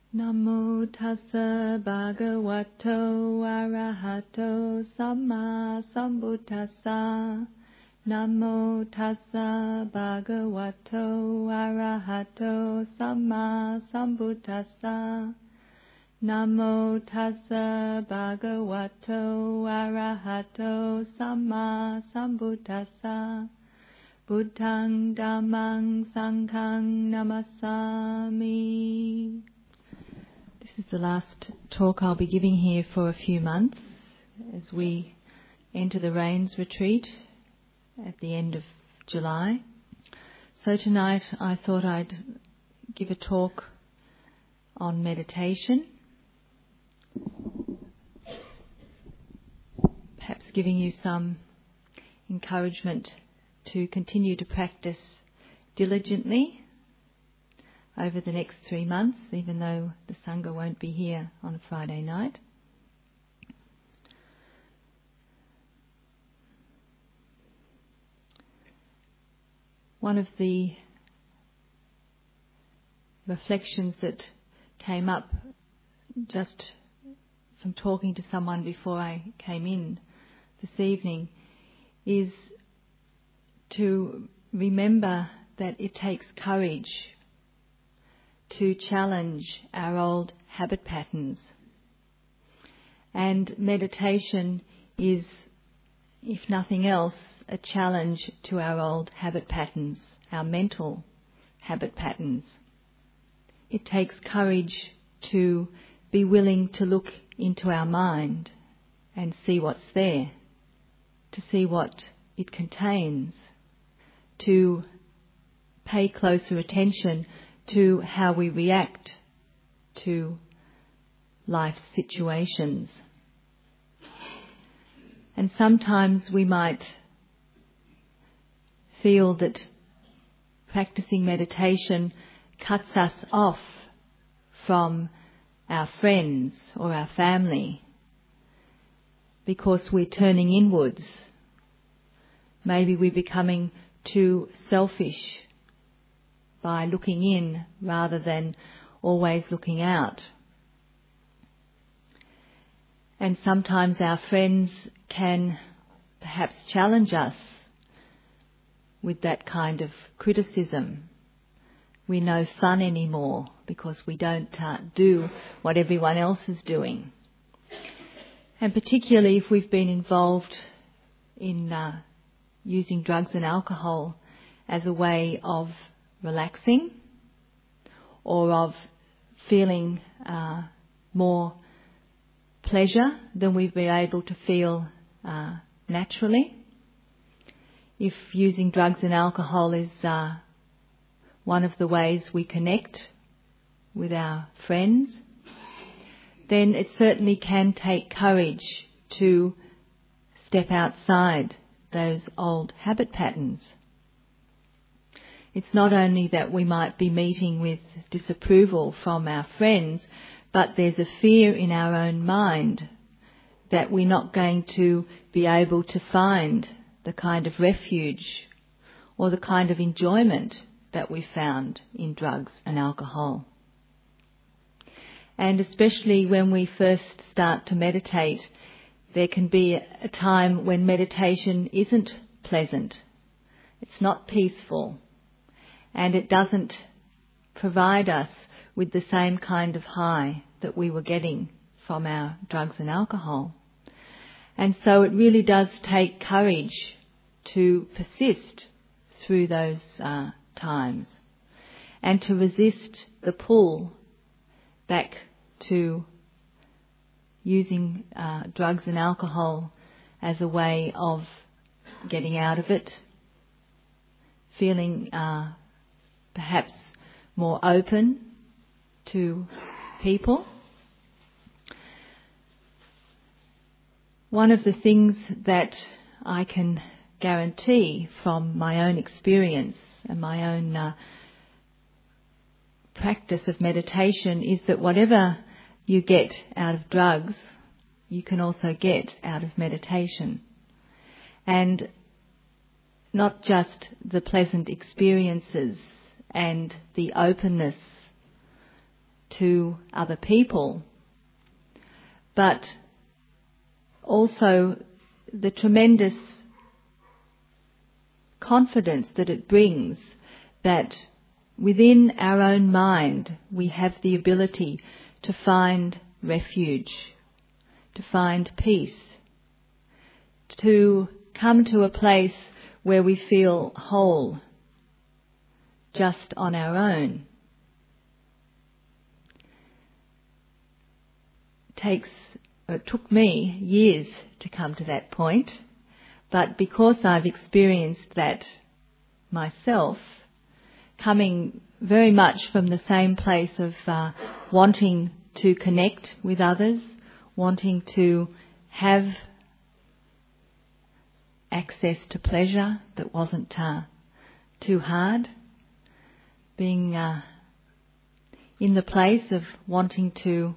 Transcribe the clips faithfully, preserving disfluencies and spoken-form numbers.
Namo tassa bhagavato arahato samma sambuddhassa. Namo tassa bhagavato arahato samma sambuddhassa. Namo tassa bhagavato arahato samma sambuddhassa. Buddhang dhammang sanghang namasami. This is the last talk I'll be giving here for a few months as we enter the Rains retreat at the end of July. So tonight I thought I'd give a talk on meditation, perhaps giving you some encouragement to continue to practice diligently over the next three months, even though the Sangha won't be here on a Friday night. One of the reflections that came up just from talking to someone before I came in this evening is to remember that it takes courage to challenge our old habit patterns. And meditation is, if nothing else, a challenge to our old habit patterns, our mental habit patterns. It takes courage to be willing to look into our mind and see what's there, to see what it contains, to pay closer attention to how we react to life's situations. And sometimes we might feel that practicing meditation cuts us off from our friends or our family because we're turning inwards. Maybe we're becoming too selfish by looking in rather than always looking out. And sometimes our friends can perhaps challenge us with that kind of criticism. We're no fun anymore because we don't uh, do what everyone else is doing. And particularly if we've been involved in uh, using drugs and alcohol as a way of relaxing or of feeling uh, more pleasure than we've been able to feel uh, naturally. If using drugs and alcohol is uh, one of the ways we connect with our friends, then it certainly can take courage to step outside those old habit patterns. It's not only that we might be meeting with disapproval from our friends, but there's a fear in our own mind that we're not going to be able to find the kind of refuge or the kind of enjoyment that we found in drugs and alcohol. And especially when we first start to meditate, there can be a time when meditation isn't pleasant, it's not peaceful, and it doesn't provide us with the same kind of high that we were getting from our drugs and alcohol. And so it really does take courage to persist through those uh, times and to resist the pull back to using uh, drugs and alcohol as a way of getting out of it, feeling uh, perhaps more open to people. One of the things that I can guarantee from my own experience and my own uh, practice of meditation is that whatever you get out of drugs, you can also get out of meditation. And not just the pleasant experiences and the openness to other people, but also the tremendous confidence that it brings that within our own mind we have the ability to find refuge, to find peace, to come to a place where we feel whole just on our own. It takes, it took me years to come to that point, but because I've experienced that myself, coming very much from the same place of uh, wanting to connect with others, wanting to have access to pleasure that wasn't uh, too hard, being uh, in the place of wanting to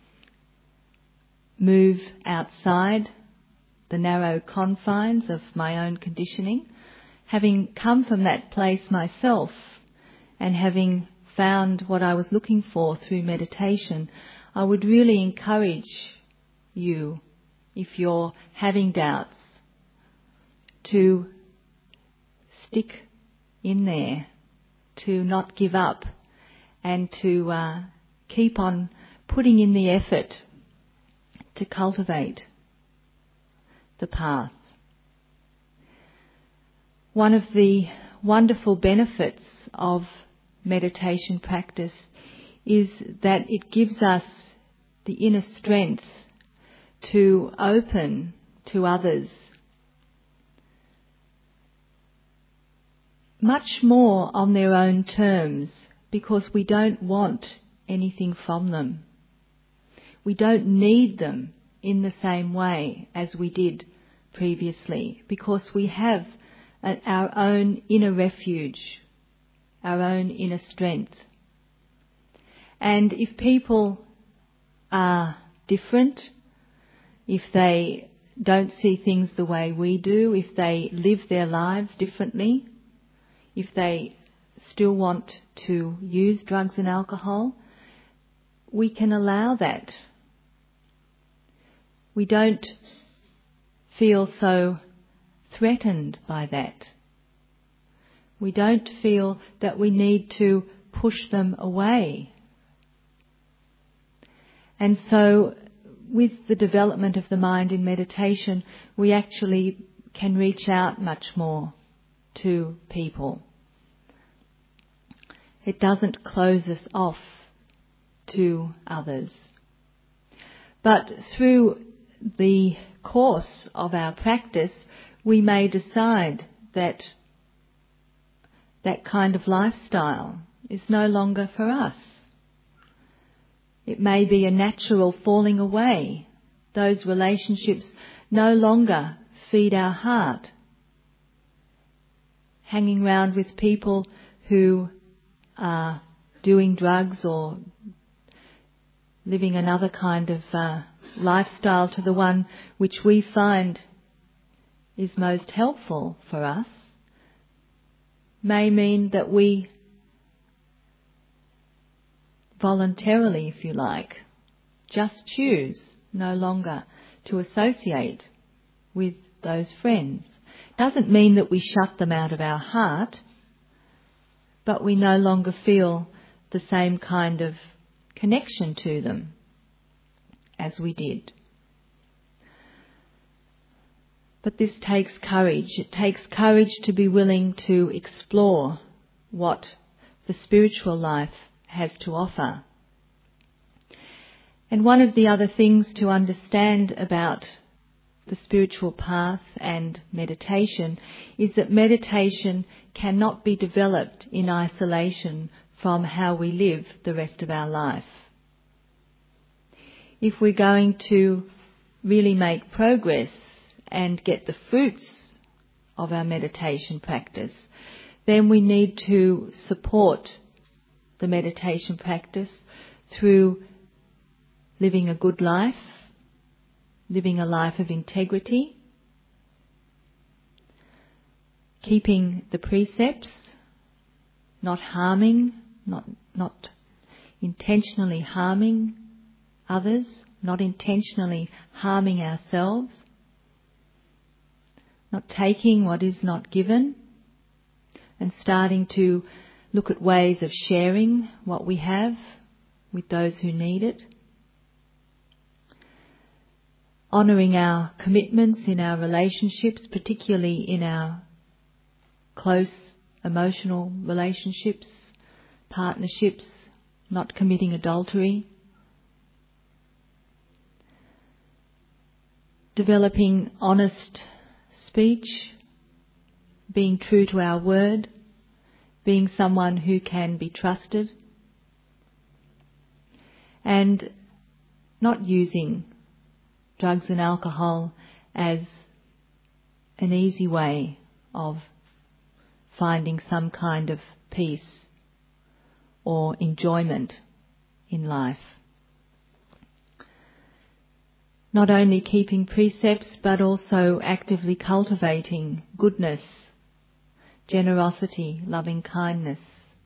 move outside the narrow confines of my own conditioning, having come from that place myself and having found what I was looking for through meditation, I would really encourage you, if you're having doubts, to stick in there, to not give up, and to uh, keep on putting in the effort to cultivate the path. One of the wonderful benefits of meditation practice is that it gives us the inner strength to open to others much more on their own terms, because we don't want anything from them. We don't need them in the same way as we did previously, because we have an, our own inner refuge, our own inner strength. And if people are different, if they don't see things the way we do, if they live their lives differently, if they still want to use drugs and alcohol, we can allow that. We don't feel so threatened by that. We don't feel that we need to push them away. And so, with the development of the mind in meditation, we actually can reach out much more to people. It doesn't close us off to others. But through the course of our practice, we may decide that that kind of lifestyle is no longer for us. It may be a natural falling away. Those relationships no longer feed our heart. Hanging round with people who are doing drugs or living another kind of uh, lifestyle to the one which we find is most helpful for us may mean that we voluntarily, if you like, just choose no longer to associate with those friends. Doesn't mean that we shut them out of our heart, but we no longer feel the same kind of connection to them as we did. But this takes courage. It takes courage to be willing to explore what the spiritual life has to offer. And one of the other things to understand about the spiritual path and meditation is that meditation cannot be developed in isolation from how we live the rest of our life. If we're going to really make progress and get the fruits of our meditation practice, then we need to support the meditation practice through living a good life, living a life of integrity, keeping the precepts, not harming, not not intentionally harming others, not intentionally harming ourselves, not taking what is not given, and starting to look at ways of sharing what we have with those who need it. Honouring our commitments in our relationships, particularly in our close emotional relationships, partnerships, not committing adultery. Developing honest speech, being true to our word, being someone who can be trusted, and not using drugs and alcohol as an easy way of finding some kind of peace or enjoyment in life. Not only keeping precepts, but also actively cultivating goodness, generosity, loving kindness,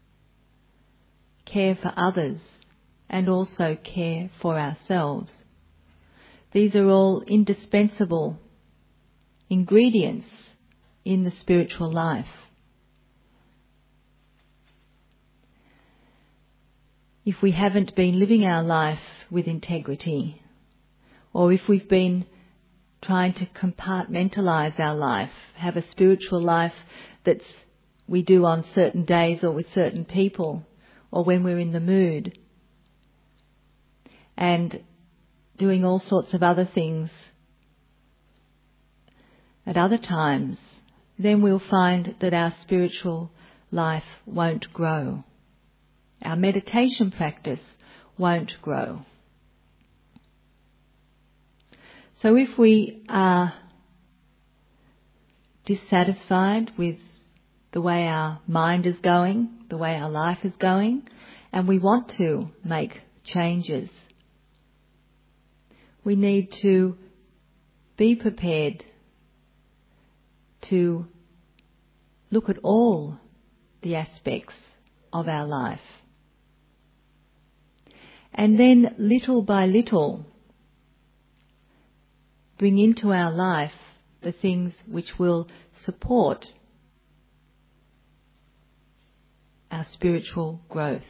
care for others, and also care for ourselves. These are all indispensable ingredients in the spiritual life. If we haven't been living our life with integrity, or if we've been trying to compartmentalise our life, have a spiritual life that we do on certain days or with certain people, or when we're in the mood, and doing all sorts of other things at other times, then we'll find that our spiritual life won't grow. Our meditation practice won't grow. So if we are dissatisfied with the way our mind is going, the way our life is going, and we want to make changes, we need to be prepared to look at all the aspects of our life. And then little by little bring into our life the things which will support our spiritual growth.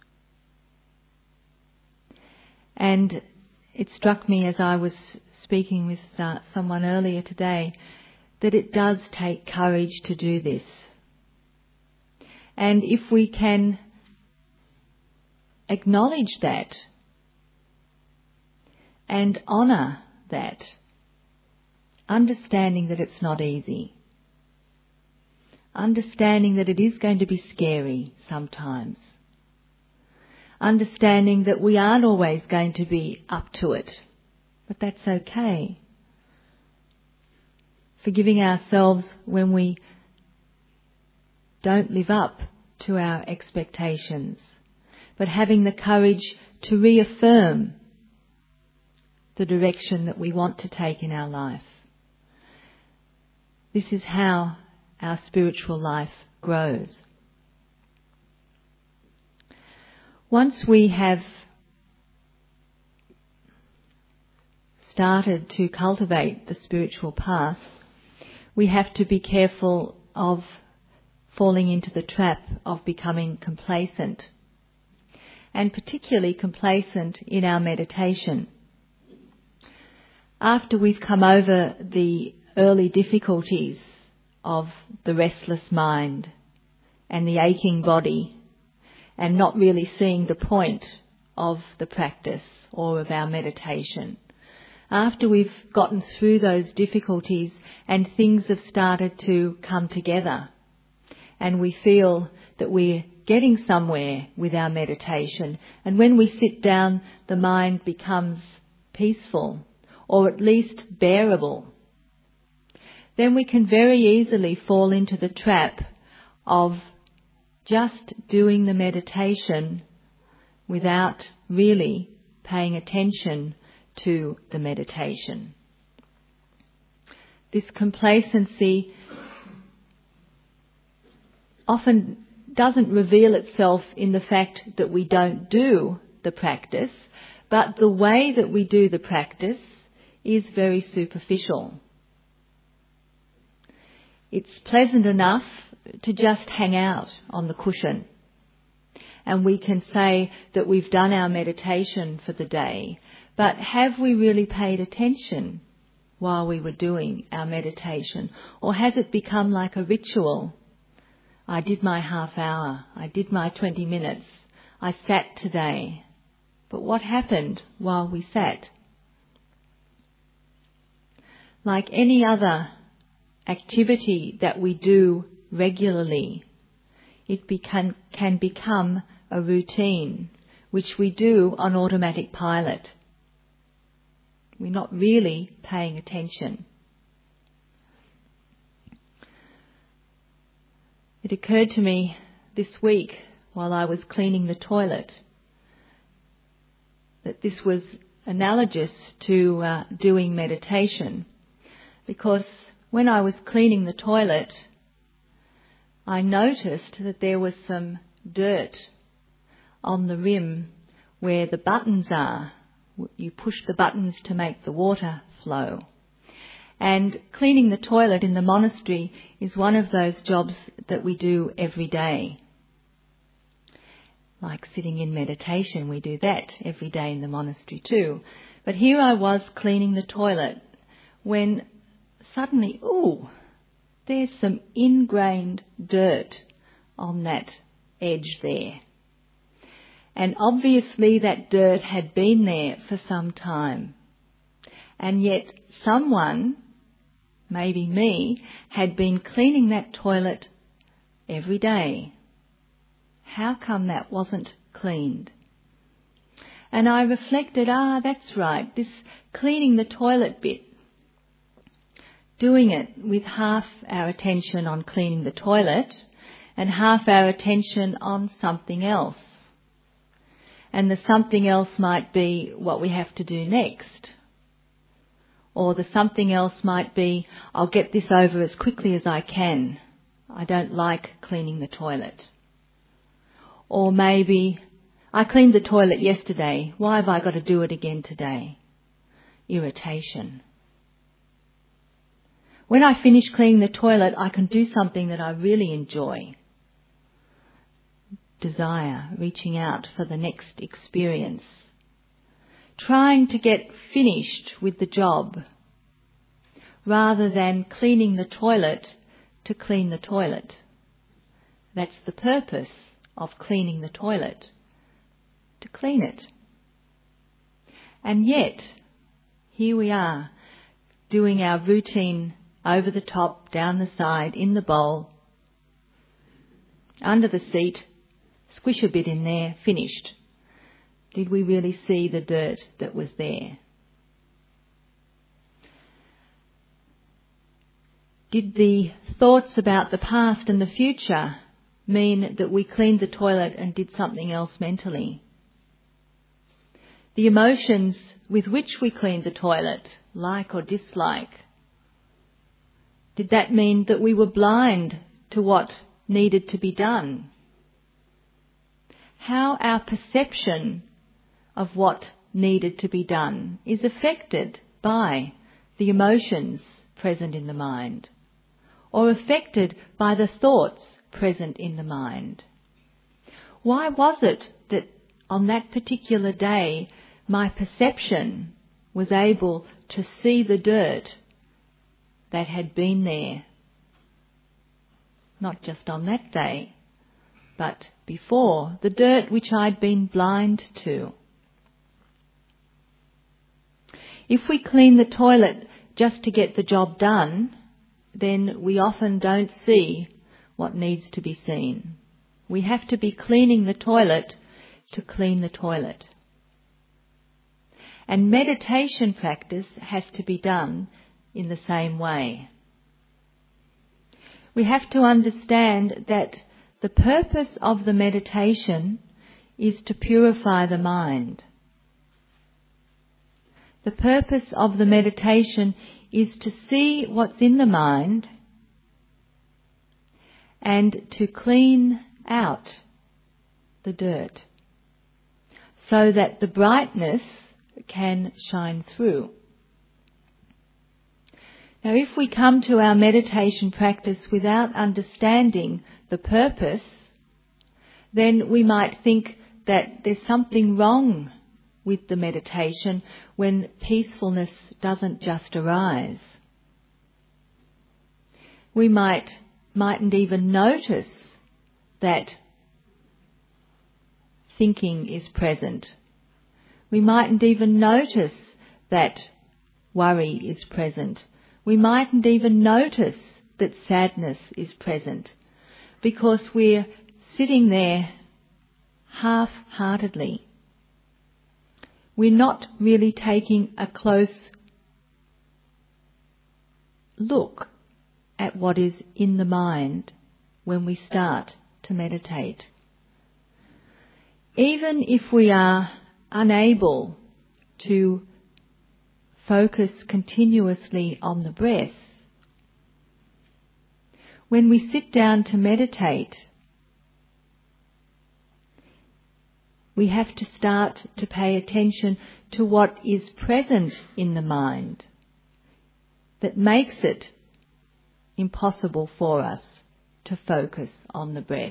And it struck me as I was speaking with uh, someone earlier today that it does take courage to do this. And if we can acknowledge that and honour that, understanding that it's not easy, understanding that it is going to be scary sometimes, understanding that we aren't always going to be up to it, but that's okay. Forgiving ourselves when we don't live up to our expectations, but having the courage to reaffirm the direction that we want to take in our life. This is how our spiritual life grows. Once we have started to cultivate the spiritual path, we have to be careful of falling into the trap of becoming complacent, and particularly complacent in our meditation. After we've come over the early difficulties of the restless mind and the aching body, and not really seeing the point of the practice or of our meditation, after we've gotten through those difficulties and things have started to come together, and we feel that we're getting somewhere with our meditation, and when we sit down the mind becomes peaceful, or at least bearable, then we can very easily fall into the trap of just doing the meditation without really paying attention to the meditation. This complacency often doesn't reveal itself in the fact that we don't do the practice, but the way that we do the practice is very superficial. It's pleasant enough to just hang out on the cushion, and we can say that we've done our meditation for the day, but have we really paid attention while we were doing our meditation? Or has it become like a ritual? I did my half hour, I did my twenty minutes, I sat today. But what happened while we sat? Like any other activity that we do regularly, it becan, can become a routine which we do on automatic pilot. We're not really paying attention. It occurred to me this week while I was cleaning the toilet that this was analogous to uh, doing meditation, because when I was cleaning the toilet, I noticed that there was some dirt on the rim where the buttons are. You push the buttons to make the water flow. And cleaning the toilet in the monastery is one of those jobs that we do every day. Like sitting in meditation, we do that every day in the monastery too. But here I was cleaning the toilet when suddenly, ooh, there's some ingrained dirt on that edge there. And obviously that dirt had been there for some time. And yet someone, maybe me, had been cleaning that toilet every day. How come that wasn't cleaned? And I reflected, ah, that's right, this cleaning the toilet bit, doing it with half our attention on cleaning the toilet and half our attention on something else. And the something else might be what we have to do next. Or the something else might be, I'll get this over as quickly as I can. I don't like cleaning the toilet. Or maybe, I cleaned the toilet yesterday, why have I got to do it again today? Irritation. When I finish cleaning the toilet, I can do something that I really enjoy. Desire, reaching out for the next experience. Trying to get finished with the job, rather than cleaning the toilet to clean the toilet. That's the purpose of cleaning the toilet, to clean it. And yet, here we are, doing our routine over the top, down the side, in the bowl, under the seat, squish a bit in there, finished. Did we really see the dirt that was there? Did the thoughts about the past and the future mean that we cleaned the toilet and did something else mentally? The emotions with which we cleaned the toilet, like or dislike, did that mean that we were blind to what needed to be done? How our perception of what needed to be done is affected by the emotions present in the mind, or affected by the thoughts present in the mind. Why was it that on that particular day my perception was able to see the dirt that had been there? Not just on that day, but before, the dirt which I'd been blind to. If we clean the toilet just to get the job done, then we often don't see what needs to be seen. We have to be cleaning the toilet to clean the toilet. And meditation practice has to be done in the same way. We have to understand that the purpose of the meditation is to purify the mind. The purpose of the meditation is to see what's in the mind and to clean out the dirt so that the brightness can shine through. Now, if we come to our meditation practice without understanding the purpose, then we might think that there's something wrong with the meditation when peacefulness doesn't just arise. We might, mightn't even notice that thinking is present. We mightn't even notice that worry is present. We mightn't even notice that sadness is present because we're sitting there half-heartedly. We're not really taking a close look at what is in the mind when we start to meditate. Even if we are unable to focus continuously on the breath, when we sit down to meditate, we have to start to pay attention to what is present in the mind that makes it impossible for us to focus on the breath.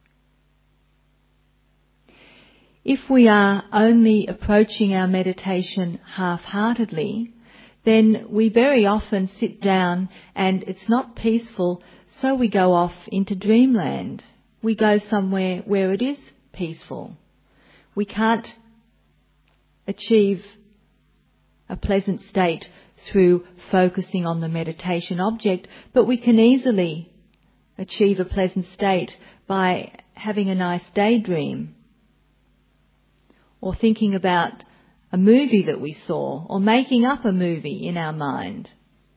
If we are only approaching our meditation half-heartedly, then we very often sit down and it's not peaceful, so we go off into dreamland. We go somewhere where it is peaceful. We can't achieve a pleasant state through focusing on the meditation object, but we can easily achieve a pleasant state by having a nice daydream, or thinking about a movie that we saw, or making up a movie in our mind.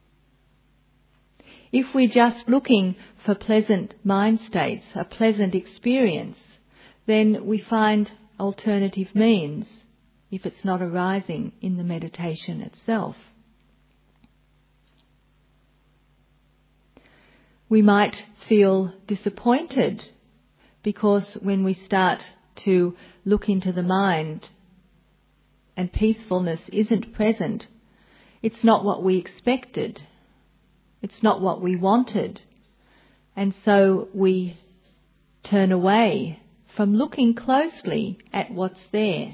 If we're just looking for pleasant mind states, a pleasant experience, then we find alternative means if it's not arising in the meditation itself. We might feel disappointed because when we start to look into the mind and peacefulness isn't present, it's not what we expected, it's not what we wanted, and so we turn away from looking closely at what's there.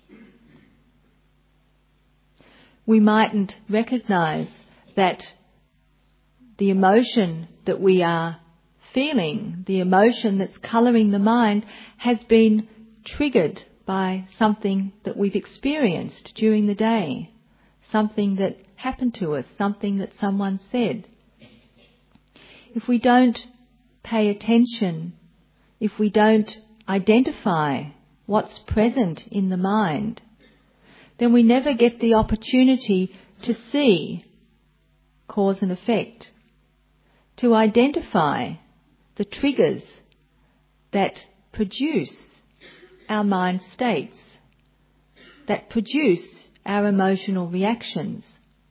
We mightn't recognise that the emotion that we are feeling, the emotion that's colouring the mind, has been triggered by something that we've experienced during the day, something that happened to us, something that someone said. If we don't pay attention, if we don't identify what's present in the mind, then we never get the opportunity to see cause and effect, to identify the triggers that produce our mind states, that produce our emotional reactions.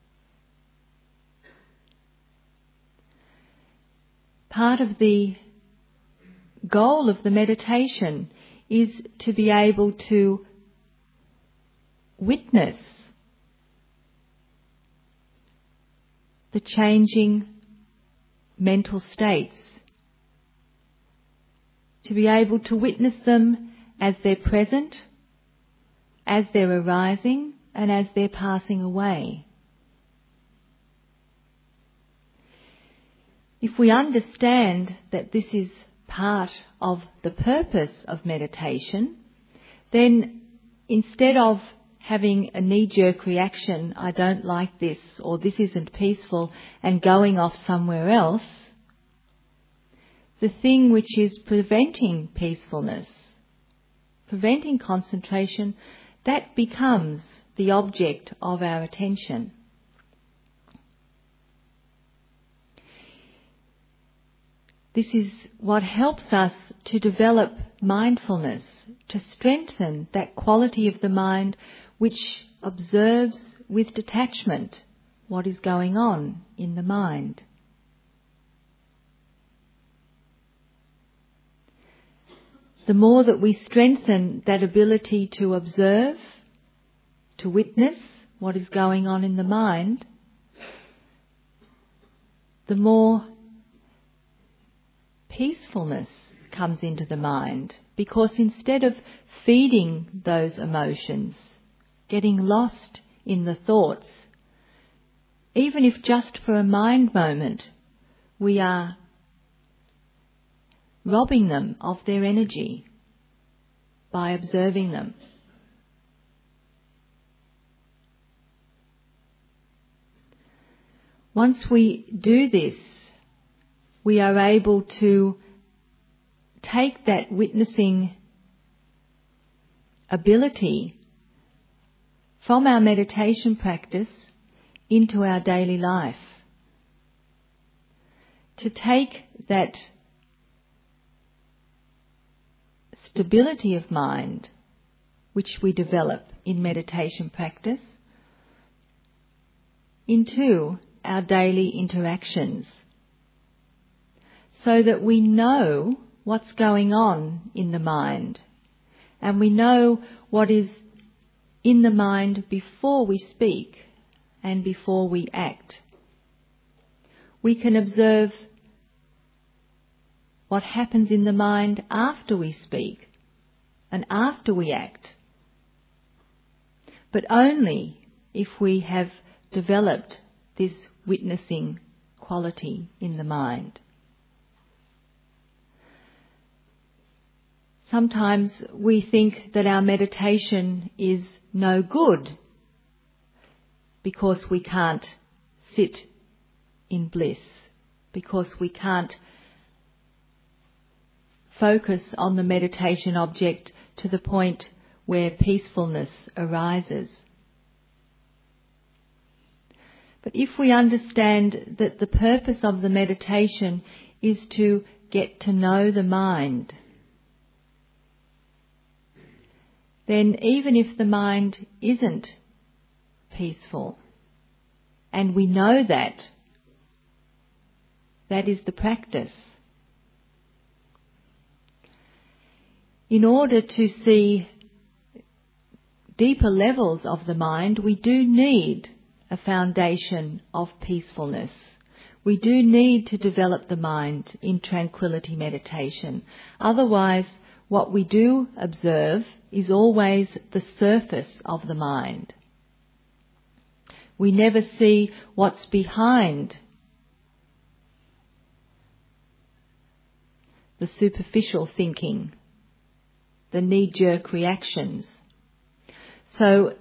Part of the goal of the meditation is to be able to witness the changing mental states, to be able to witness them as they're present, as they're arising, and as they're passing away. If we understand that this is part of the purpose of meditation, then instead of having a knee-jerk reaction, I don't like this, or this isn't peaceful, and going off somewhere else, the thing which is preventing peacefulness, preventing concentration, that becomes the object of our attention. This is what helps us to develop mindfulness, to strengthen that quality of the mind which observes with detachment what is going on in the mind. the more that we strengthen that ability to observe, to witness what is going on in the mind, the more peacefulness comes into the mind. Because instead of feeding those emotions, getting lost in the thoughts, even if just for a mind moment, we are robbing them of their energy by observing them. Once we do this, we are able to take that witnessing ability from our meditation practice into our daily life. To take that stability of mind which we develop in meditation practice into our daily interactions, so that we know what's going on in the mind, and we know what is in the mind before we speak and before we act. We can observe what happens in the mind after we speak and after we act, but only if we have developed this witnessing quality in the mind. Sometimes we think that our meditation is no good because we can't sit in bliss, because we can't focus on the meditation object to the point where peacefulness arises. But if we understand that the purpose of the meditation is to get to know the mind, then even if the mind isn't peaceful, and we know that, that is the practice. In order to see deeper levels of the mind, we do need a foundation of peacefulness. We do need to develop the mind in tranquility meditation. Otherwise, what we do observe is always the surface of the mind. We never see what's behind the superficial thinking, the knee-jerk reactions. So,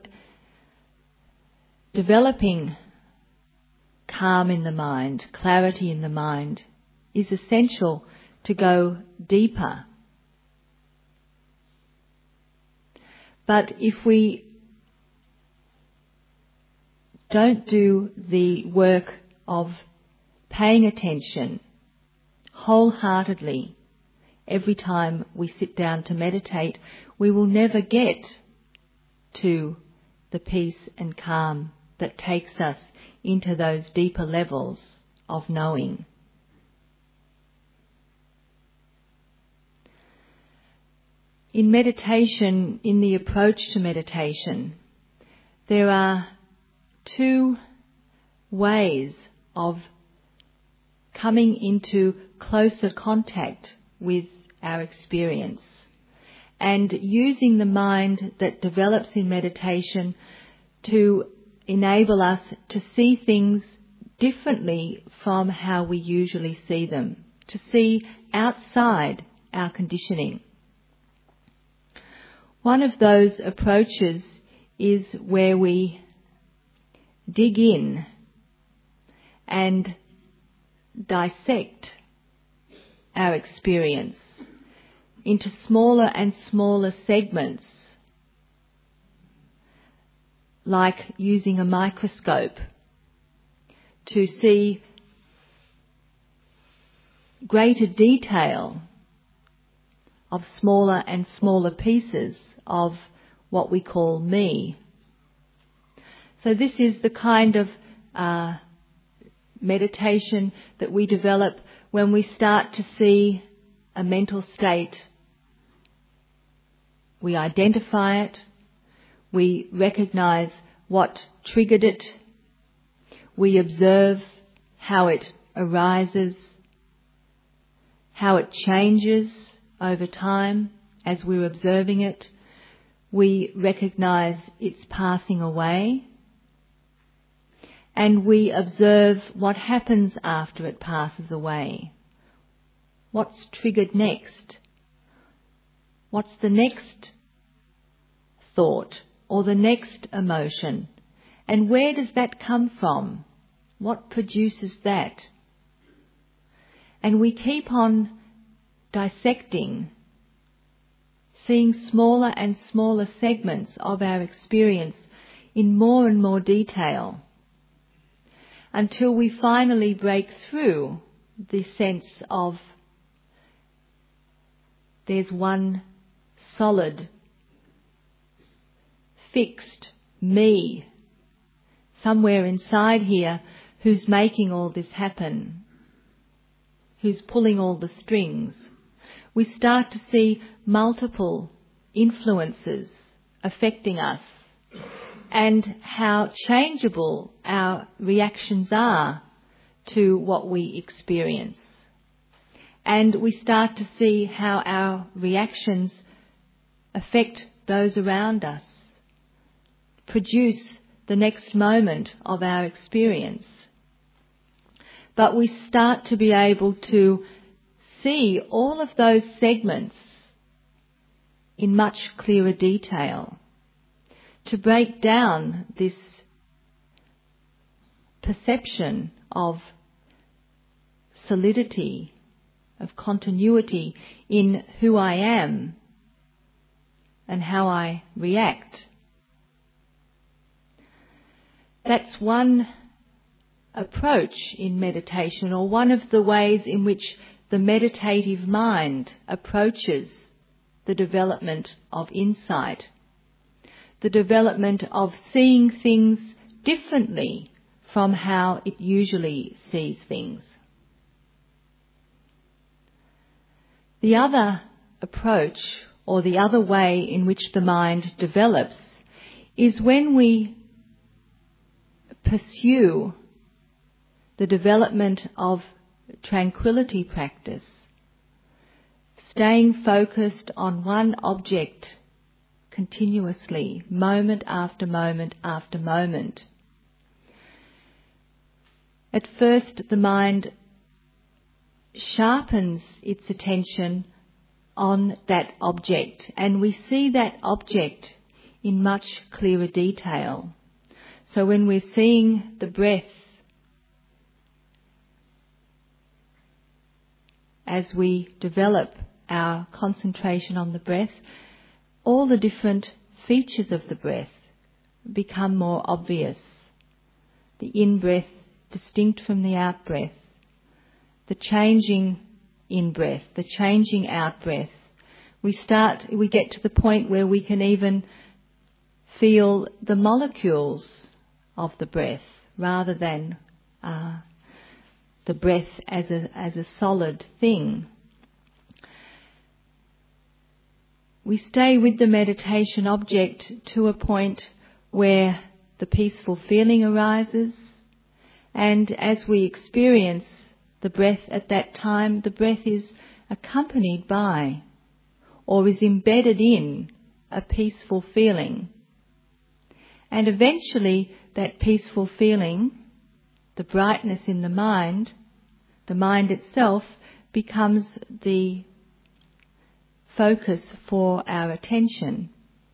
developing calm in the mind, clarity in the mind, is essential to go deeper. But if we don't do the work of paying attention wholeheartedly every time we sit down to meditate, we will never get to the peace and calm that takes us into those deeper levels of knowing. In meditation, in the approach to meditation, there are two ways of coming into closer contact with our experience and using the mind that develops in meditation to enable us to see things differently from how we usually see them, to see outside our conditioning. One of those approaches is where we dig in and dissect our experience into smaller and smaller segments, like using a microscope to see greater detail of smaller and smaller pieces of what we call me. So this is the kind of uh, meditation that we develop when we start to see a mental state we identify it, we recognize what triggered it, we observe how it arises, how it changes over time as we're observing it. We recognize its passing away, and we observe what happens after it passes away. What's triggered next? What's the next thought or the next emotion? And where does that come from? What produces that? And we keep on dissecting, seeing smaller and smaller segments of our experience in more and more detail, until we finally break through the sense of there's one solid, fixed me somewhere inside here who's making all this happen, who's pulling all the strings. We start to see multiple influences affecting us and how changeable our reactions are to what we experience. And we start to see how our reactions affect those around us, produce the next moment of our experience. But we start to be able to see all of those segments in much clearer detail, to break down this perception of solidity, of continuity in who I am and how I react. That's one approach in meditation, or one of the ways in which the meditative mind approaches the development of insight, the development of seeing things differently from how it usually sees things. The other approach, or the other way in which the mind develops, is when we pursue the development of tranquility practice, staying focused on one object continuously, moment after moment after moment. At first, the mind sharpens its attention on that object, and we see that object in much clearer detail. So when we're seeing the breath, as we develop our concentration on the breath, all the different features of the breath become more obvious. The in-breath distinct from the out-breath, the changing in-breath, the changing out-breath. We start, we get to the point where we can even feel the molecules of the breath rather than uh, the breath as a as a solid thing. We stay with the meditation object to a point where the peaceful feeling arises, and as we experience the breath at that time, the breath is accompanied by or is embedded in a peaceful feeling. And eventually that peaceful feeling, the brightness in the mind, the mind itself becomes the focus for our attention.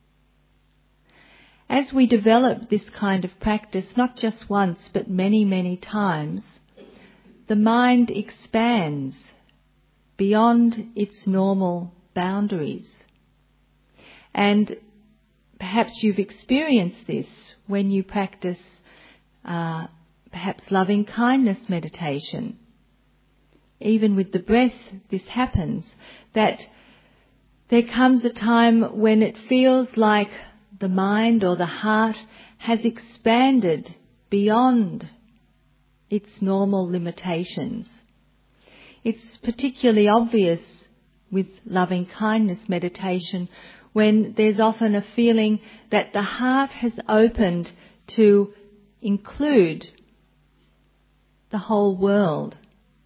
As we develop this kind of practice, not just once but many, many times, the mind expands beyond its normal boundaries. And perhaps you've experienced this when you practice uh, perhaps loving kindness meditation. Even with the breath this happens, that there comes a time when it feels like the mind or the heart has expanded beyond its normal limitations. It's particularly obvious with loving kindness meditation when there's often a feeling that the heart has opened to include the whole world,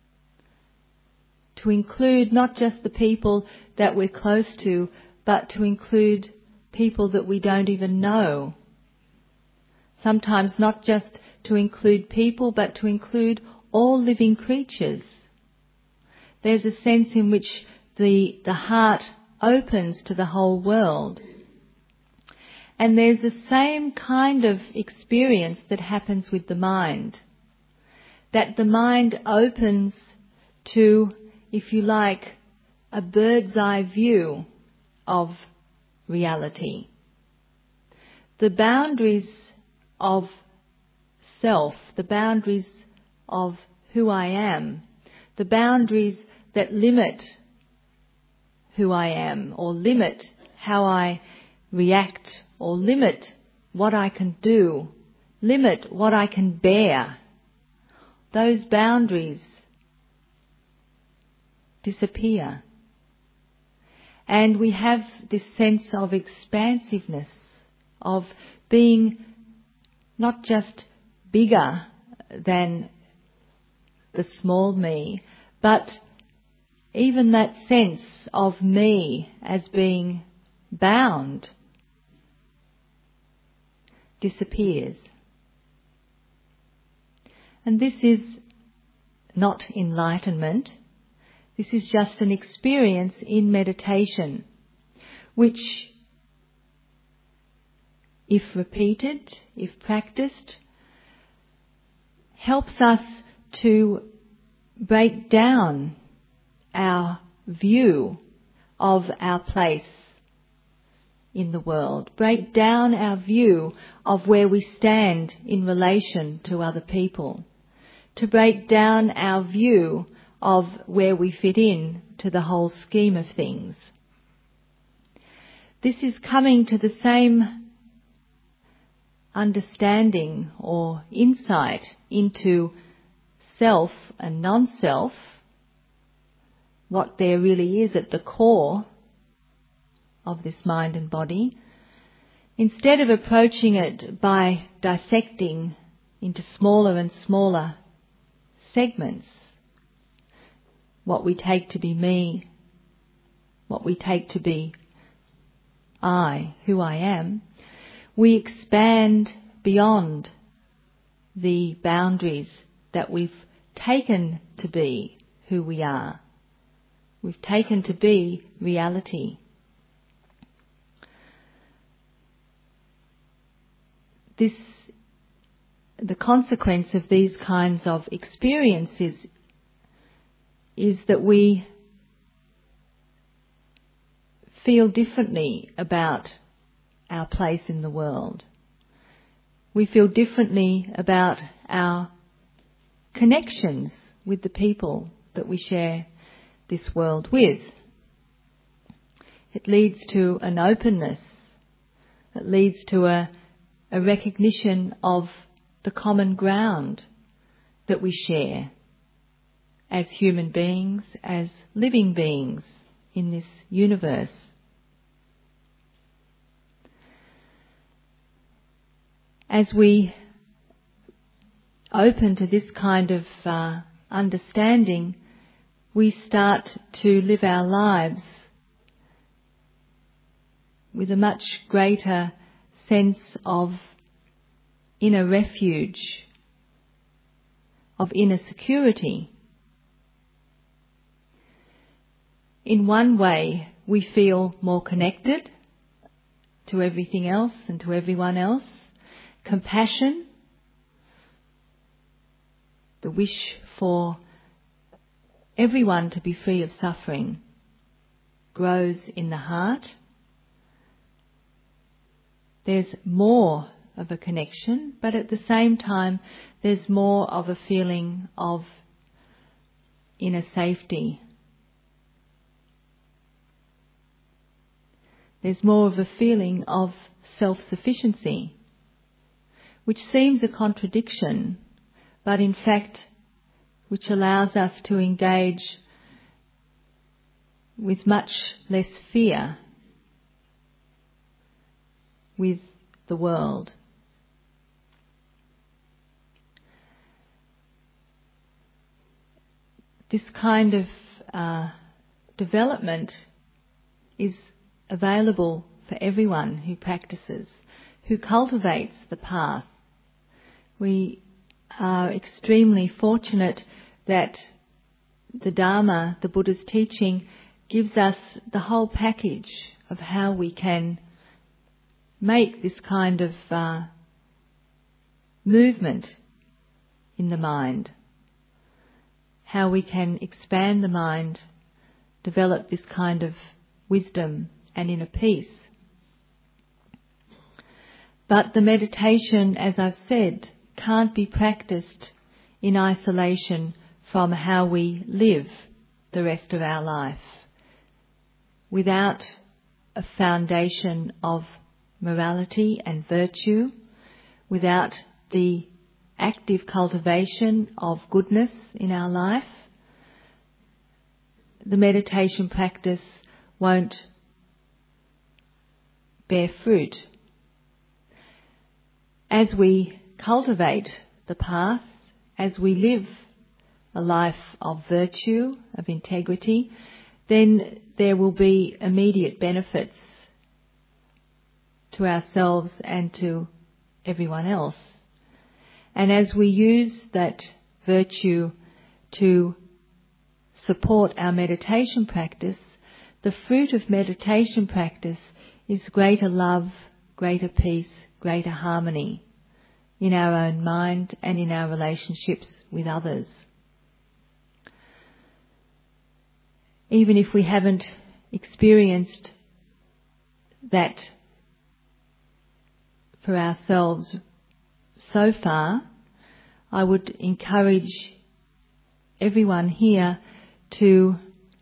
to include not just the people that we're close to, but to include people that we don't even know. Sometimes not just to include people, but to include all living creatures. There's a sense in which the, the heart opens to the whole world. And there's the same kind of experience that happens with the mind. That the mind opens to, if you like, a bird's eye view of reality. The boundaries of self, the boundaries of who I am, the boundaries that limit who I am, or limit how I react, or limit what I can do, limit what I can bear. Those boundaries disappear. And we have this sense of expansiveness, of being not just bigger than the small me, but even that sense of me as being bound disappears. And this is not enlightenment. This is just an experience in meditation, which, if repeated, if practiced, helps us to break down our view of our place in the world, break down our view of where we stand in relation to other people, to break down our view of where we fit in to the whole scheme of things. This is coming to the same understanding or insight into self and non-self, what there really is at the core of this mind and body, instead of approaching it by dissecting into smaller and smaller segments, what we take to be me, what we take to be I, who I am, we expand beyond the boundaries that we've taken to be who we are. We've taken to be reality. This, the consequence of these kinds of experiences is that we feel differently about our place in the world. We feel differently about our connections with the people that we share this world with. It leads to an openness. It leads to a, a recognition of the common ground that we share as human beings, as living beings in this universe. As we open to this kind of uh, understanding, we start to live our lives with a much greater sense of inner refuge, of inner security. In one way, we feel more connected to everything else and to everyone else. Compassion, the wish for everyone to be free of suffering, grows in the heart. There's more of a connection, but at the same time there's more of a feeling of inner safety. There's more of a feeling of self-sufficiency, which seems a contradiction, but in fact which allows us to engage with much less fear with the world. This kind of uh, development is available for everyone who practices, who cultivates the path. We are extremely fortunate that the Dharma, the Buddha's teaching, gives us the whole package of how we can make this kind of uh, movement in the mind, how we can expand the mind, develop this kind of wisdom and inner peace. But the meditation, as I've said, can't be practiced in isolation from how we live the rest of our life, without a foundation of morality and virtue, without the active cultivation of goodness in our life. The meditation practice won't bear fruit. As we cultivate the path, as we live a life of virtue, of integrity, then there will be immediate benefits to ourselves and to everyone else. And as we use that virtue to support our meditation practice, the fruit of meditation practice is greater love, greater peace, greater harmony in our own mind and in our relationships with others. Even if we haven't experienced that for ourselves so far, I would encourage everyone here to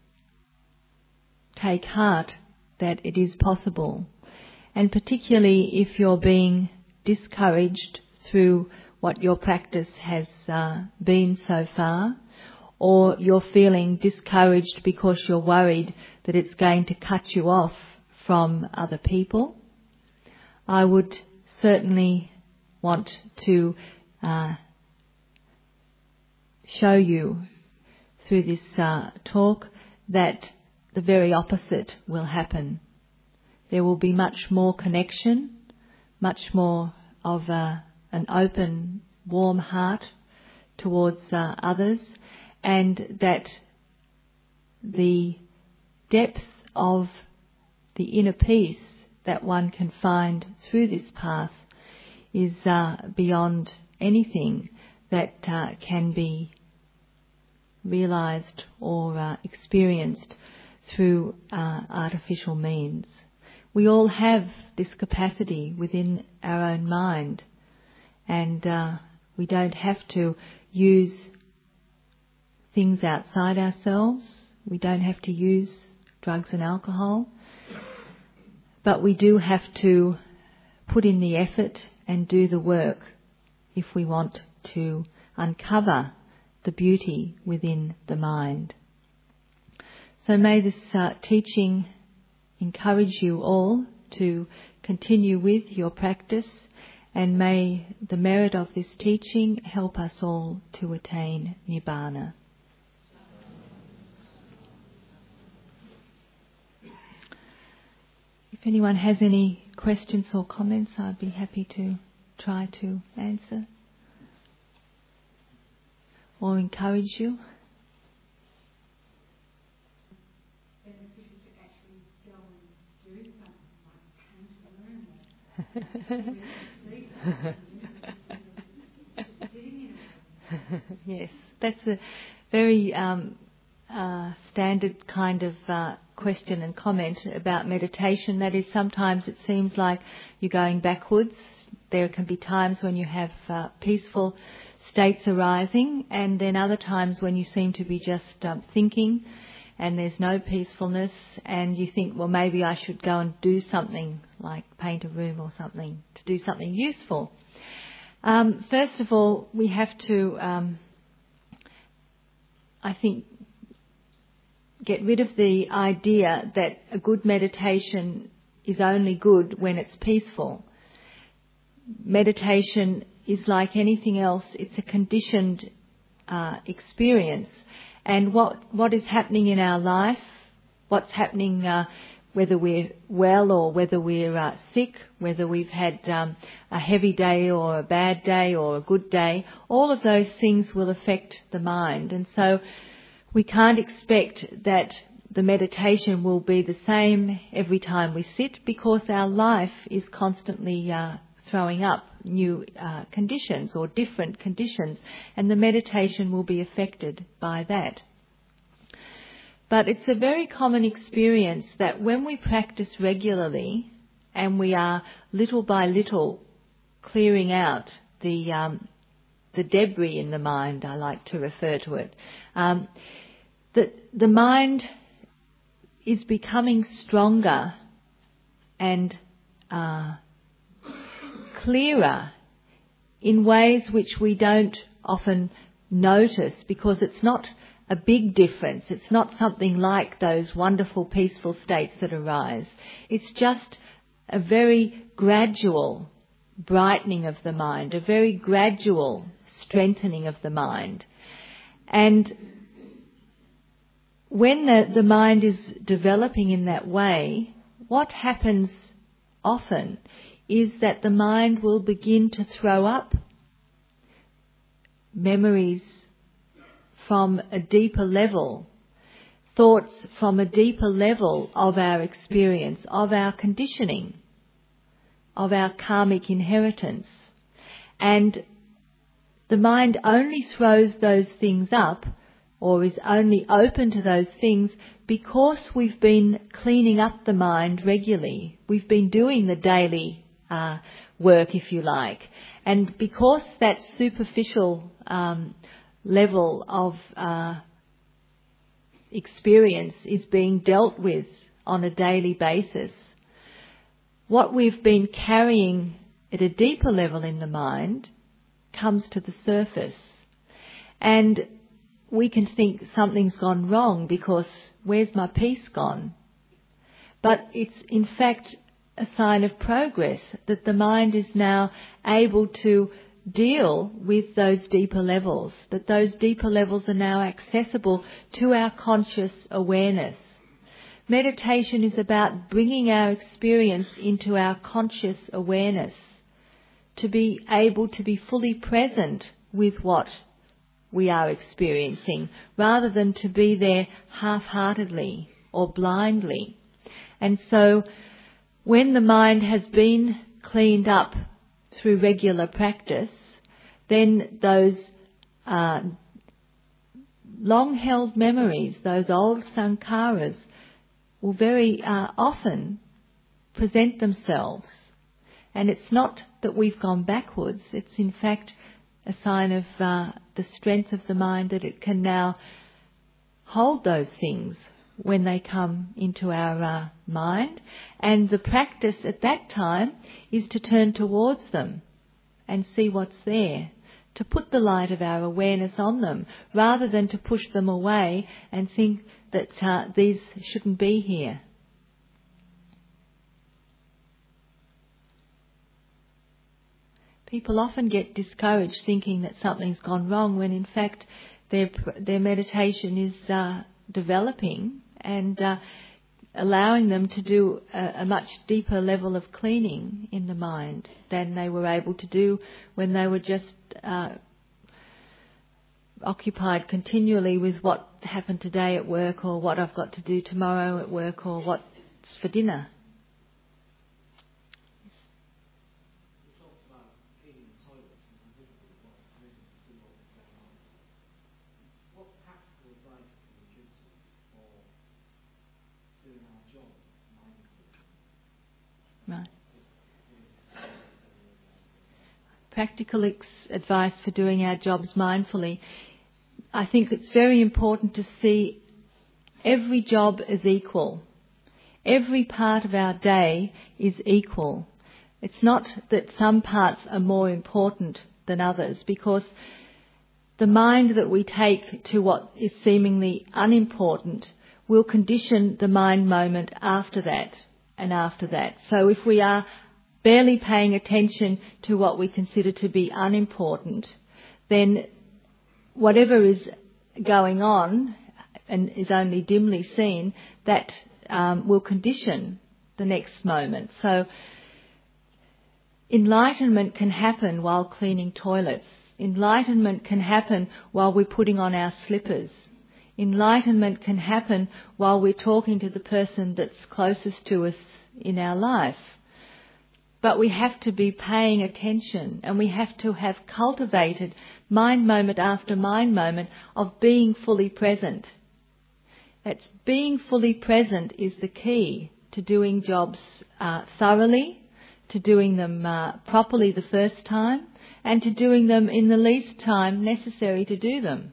take heart that it is possible. And particularly if you're being discouraged through what your practice has uh, been so far, or you're feeling discouraged because you're worried that it's going to cut you off from other people, I would certainly want to uh, show you through this uh, talk that the very opposite will happen. There will be much more connection, much more of a, an open, warm heart towards uh, others, and that the depth of the inner peace that one can find through this path is uh, beyond anything that uh, can be realised or uh, experienced through uh, artificial means. We all have this capacity within our own mind, and uh, we don't have to use things outside ourselves. We don't have to use drugs and alcohol, but we do have to put in the effort and do the work if we want to uncover the beauty within the mind. So may this uh, teaching encourage you all to continue with your practice, and may the merit of this teaching help us all to attain Nibbana. If anyone has any questions or comments, I'd be happy to try to answer or encourage you. Yes, that's a very um, uh, standard kind of uh, question and comment about meditation. That is, sometimes it seems like you're going backwards. There can be times when you have uh, peaceful states arising, and then other times when you seem to be just um, thinking and there's no peacefulness, and you think, well, maybe I should go and do something like paint a room or something, to do something useful. Um, first of all, we have to, um, I think, get rid of the idea that a good meditation is only good when it's peaceful. meditation is like anything else. It's a conditioned uh, experience. And what what is happening in our life, what's happening, uh, whether we're well or whether we're uh, sick, whether we've had um, a heavy day or a bad day or a good day, all of those things will affect the mind. And so we can't expect that the meditation will be the same every time we sit, because our life is constantly uh, throwing up new uh, conditions or different conditions, and the meditation will be affected by that. But it's a very common experience that when we practice regularly and we are little by little clearing out the um, the debris in the mind, I like to refer to it, um, that the mind is becoming stronger and uh, clearer in ways which we don't often notice, because it's not a big difference. It's not something like those wonderful peaceful states that arise. It's just a very gradual brightening of the mind, a very gradual strengthening of the mind. And when the, the mind is developing in that way, what happens often is that the mind will begin to throw up memories from a deeper level, thoughts from a deeper level of our experience, of our conditioning, of our karmic inheritance. And the mind only throws those things up, or is only open to those things, because we've been cleaning up the mind regularly. We've been doing the daily uh, work, if you like. And because that superficial um, level of uh, experience is being dealt with on a daily basis, what we've been carrying at a deeper level in the mind comes to the surface. And we can think something's gone wrong because where's my peace gone? But it's in fact a sign of progress, that the mind is now able to deal with those deeper levels, that those deeper levels are now accessible to our conscious awareness. Meditation is about bringing our experience into our conscious awareness, to be able to be fully present with what we are experiencing, rather than to be there half-heartedly or blindly. And so when the mind has been cleaned up through regular practice, then those uh, long-held memories, those old sankharas, will very uh, often present themselves. And it's not that we've gone backwards, it's in fact a sign of uh, the strength of the mind, that it can now hold those things when they come into our uh, mind. And the practice at that time is to turn towards them and see what's there, to put the light of our awareness on them, rather than to push them away and think that uh, these shouldn't be here. People often get discouraged thinking that something's gone wrong, when in fact their their meditation is uh, developing and uh, allowing them to do a, a much deeper level of cleaning in the mind than they were able to do when they were just uh, occupied continually with what happened today at work, or what I've got to do tomorrow at work, or what's for dinner. Right. Practical ex- advice for doing our jobs mindfully. I think it's very important to see every job as equal. Every part of our day is equal. It's not that some parts are more important than others, because the mind that we take to what is seemingly unimportant will condition the mind moment after that and after that. So if we are barely paying attention to what we consider to be unimportant, then whatever is going on and is only dimly seen, that um, will condition the next moment. So enlightenment can happen while cleaning toilets. Enlightenment can happen while we're putting on our slippers. Enlightenment can happen while we're talking to the person that's closest to us in our life. But we have to be paying attention, and we have to have cultivated mind moment after mind moment of being fully present. That's being fully present is the key to doing jobs uh, thoroughly, to doing them uh, properly the first time, and to doing them in the least time necessary to do them.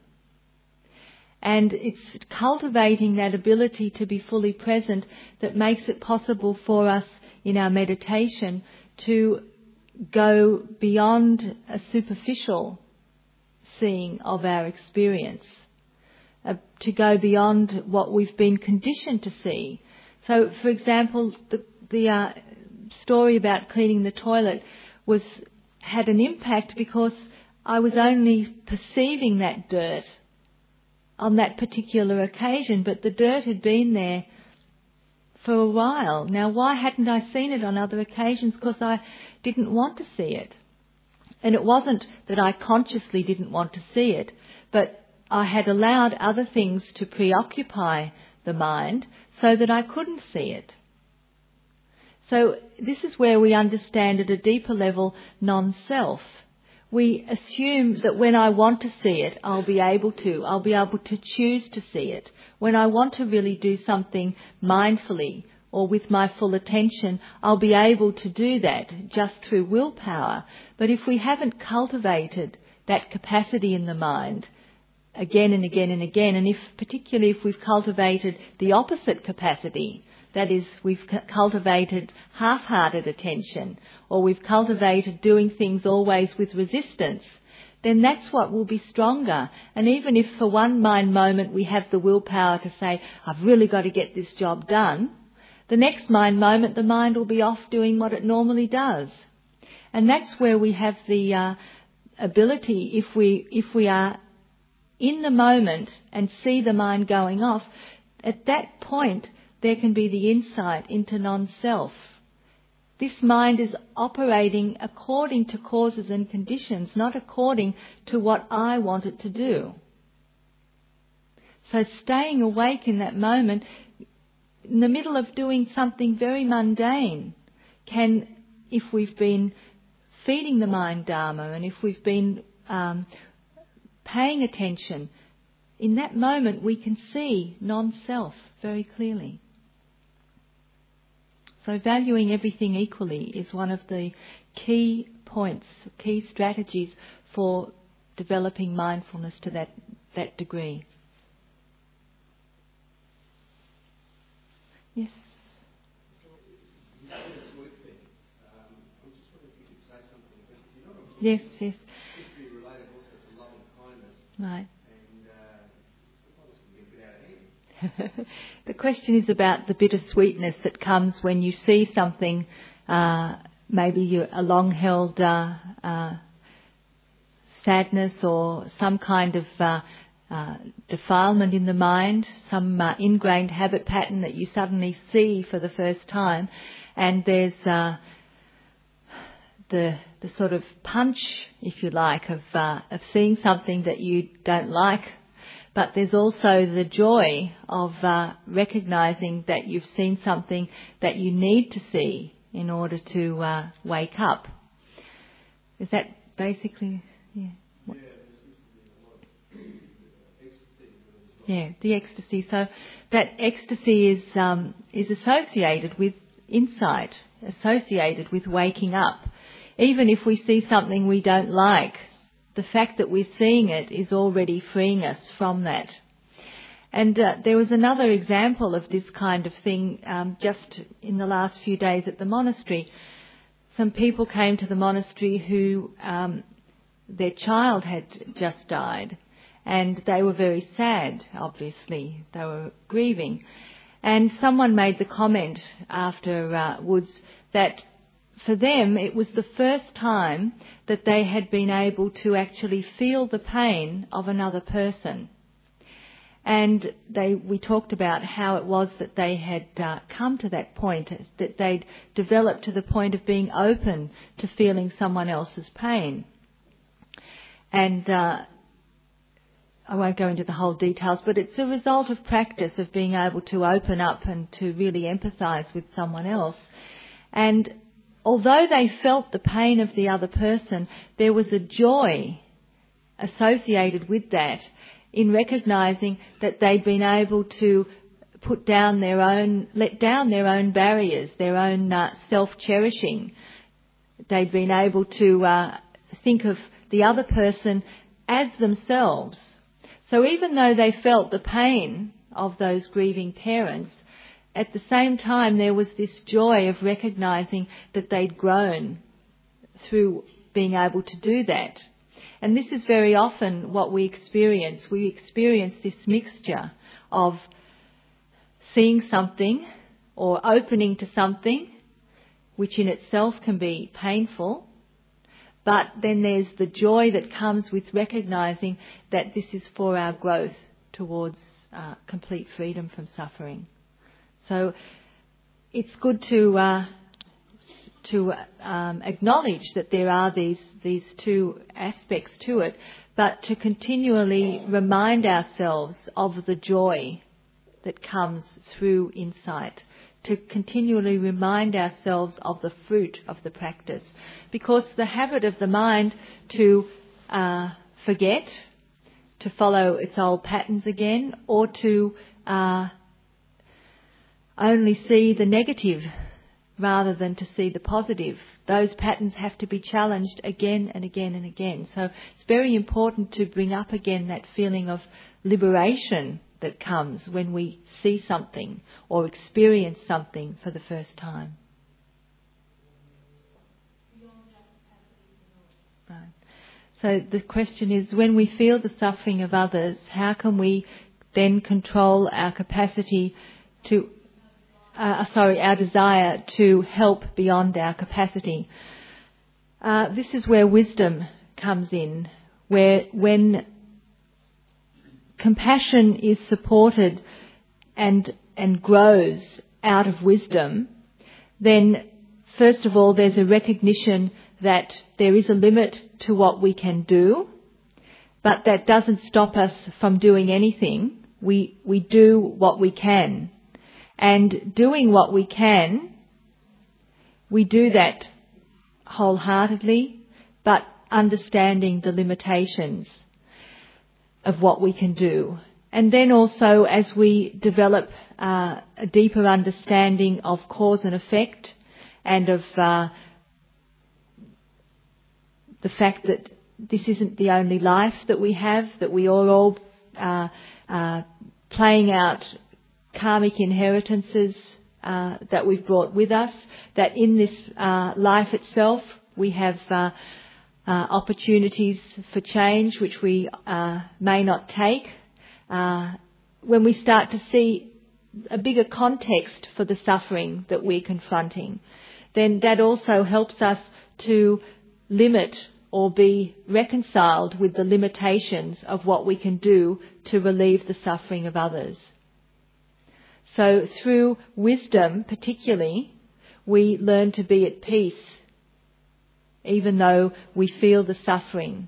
And it's cultivating that ability to be fully present that makes it possible for us in our meditation to go beyond a superficial seeing of our experience, uh, to go beyond what we've been conditioned to see. So, for example, the, the uh, story about cleaning the toilet was had an impact because I was only perceiving that dirt on that particular occasion, but the dirt had been there for a while. Now, why hadn't I seen it on other occasions? Because I didn't want to see it. And it wasn't that I consciously didn't want to see it, but I had allowed other things to preoccupy the mind so that I couldn't see it. So this is where we understand at a deeper level non-self. We assume that when I want to see it, I'll be able to. I'll be able to choose to see it. When I want to really do something mindfully or with my full attention, I'll be able to do that just through willpower. But if we haven't cultivated that capacity in the mind again and again and again, and if particularly if we've cultivated the opposite capacity, that is, we've cultivated half-hearted attention, or we've cultivated doing things always with resistance, then that's what will be stronger. And even if for one mind moment we have the willpower to say, I've really got to get this job done, the next mind moment the mind will be off doing what it normally does. And that's where we have the uh, ability, if we if we are in the moment and see the mind going off, at that point there can be the insight into non-self. This mind is operating according to causes and conditions, not according to what I want it to do. So staying awake in that moment, in the middle of doing something very mundane, can, if we've been feeding the mind Dharma and if we've been um, paying attention, in that moment we can see non-self very clearly. So valuing everything equally is one of the key points, key strategies for developing mindfulness to that, that degree. Yes? Yes, yes. Right. The question is about the bittersweetness that comes when you see something, uh, maybe you, a long-held uh, uh, sadness or some kind of uh, uh, defilement in the mind, some uh, ingrained habit pattern that you suddenly see for the first time, and there's uh, the the sort of punch, if you like, of uh, of seeing something that you don't like. But there's also the joy of uh, recognising that you've seen something that you need to see in order to uh, wake up. Is that basically, yeah? What? Yeah, the ecstasy. So that ecstasy is um, is associated with insight, associated with waking up. Even if we see something we don't like, the fact that we're seeing it is already freeing us from that. And uh, there was another example of this kind of thing um, just in the last few days at the monastery. Some people came to the monastery who um, their child had just died, and they were very sad, obviously. They were grieving. And someone made the comment afterwards that for them, it was the first time that they had been able to actually feel the pain of another person. And they, we talked about how it was that they had uh, come to that point, that they'd developed to the point of being open to feeling someone else's pain. And uh, I won't go into the whole details, but it's a result of practice of being able to open up and to really empathise with someone else. And although they felt the pain of the other person, there was a joy associated with that, in recognising that they'd been able to put down their own, let down their own barriers, their own uh, self-cherishing. They'd been able to uh, think of the other person as themselves. So even though they felt the pain of those grieving parents, at the same time there was this joy of recognising that they'd grown through being able to do that. And this is very often what we experience. We experience this mixture of seeing something or opening to something, which in itself can be painful, but then there's the joy that comes with recognising that this is for our growth towards uh, complete freedom from suffering. So it's good to uh, to um, acknowledge that there are these these two aspects to it, but to continually remind ourselves of the joy that comes through insight, to continually remind ourselves of the fruit of the practice, because the habit of the mind to uh, forget, to follow its old patterns again, or to uh, only see the negative rather than to see the positive. Those patterns have to be challenged again and again and again. So it's very important to bring up again that feeling of liberation that comes when we see something or experience something for the first time. Right. So the question is, when we feel the suffering of others, how can we then control our capacity to Uh, sorry, our desire to help beyond our capacity? Uh, this is where wisdom comes in, where when compassion is supported and and grows out of wisdom, then first of all there's a recognition that there is a limit to what we can do, but that doesn't stop us from doing anything. We we do what we can. And doing what we can, we do that wholeheartedly, but understanding the limitations of what we can do. And then also, as we develop uh, a deeper understanding of cause and effect, and of uh, the fact that this isn't the only life that we have, that we are all uh, uh, playing out karmic inheritances uh, that we've brought with us, that in this uh, life itself we have uh, uh, opportunities for change which we uh, may not take. Uh, when we start to see a bigger context for the suffering that we're confronting, then that also helps us to limit or be reconciled with the limitations of what we can do to relieve the suffering of others. So through wisdom particularly, we learn to be at peace, even though we feel the suffering.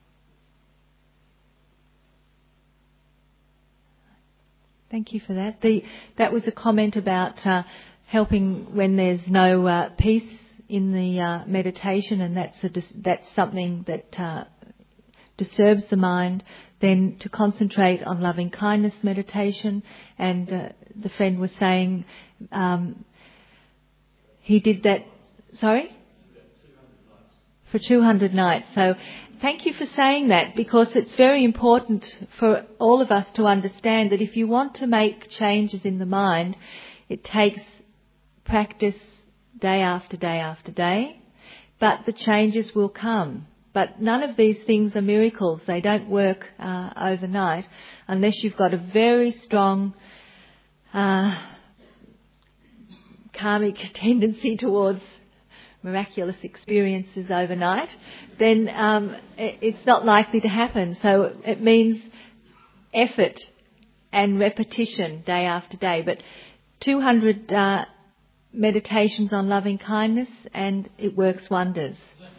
Thank you for that. The, that was a comment about uh, helping when there's no uh, peace in the uh, meditation, and that's a, that's something that uh, disturbs the mind. Then to concentrate on loving kindness meditation. And uh, the friend was saying um, he did that. Sorry? For two hundred nights. So thank you for saying that, because it's very important for all of us to understand that if you want to make changes in the mind, it takes practice day after day after day, but the changes will come. But none of these things are miracles. They don't work uh, overnight unless you've got a very strong uh, karmic tendency towards miraculous experiences overnight, then um, it, it's not likely to happen. So it means effort and repetition day after day. But two hundred uh, meditations on loving kindness, and it works wonders.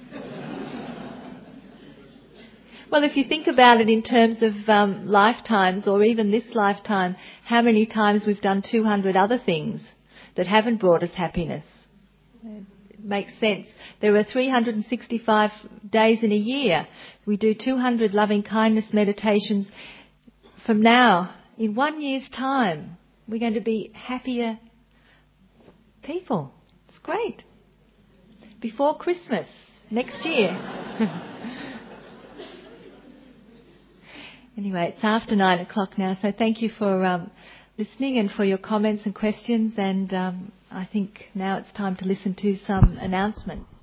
Well, if you think about it in terms of um, lifetimes, or even this lifetime, how many times we've done two hundred other things that haven't brought us happiness. It makes sense. There are three hundred sixty-five days in a year. We do two hundred loving kindness meditations. From now, in one year's time, we're going to be happier people. It's great. Before Christmas, next year. Anyway, it's after nine o'clock now, so thank you for um, listening and for your comments and questions, and um, I think now it's time to listen to some announcements.